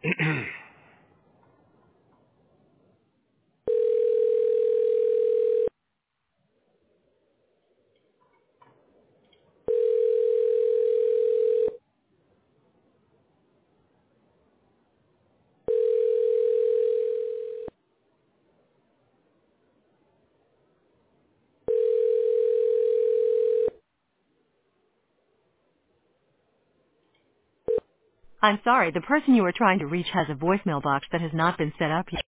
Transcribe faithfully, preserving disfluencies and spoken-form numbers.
I'm sorry, the person you are trying to reach has a voicemail box that has not been set up yet.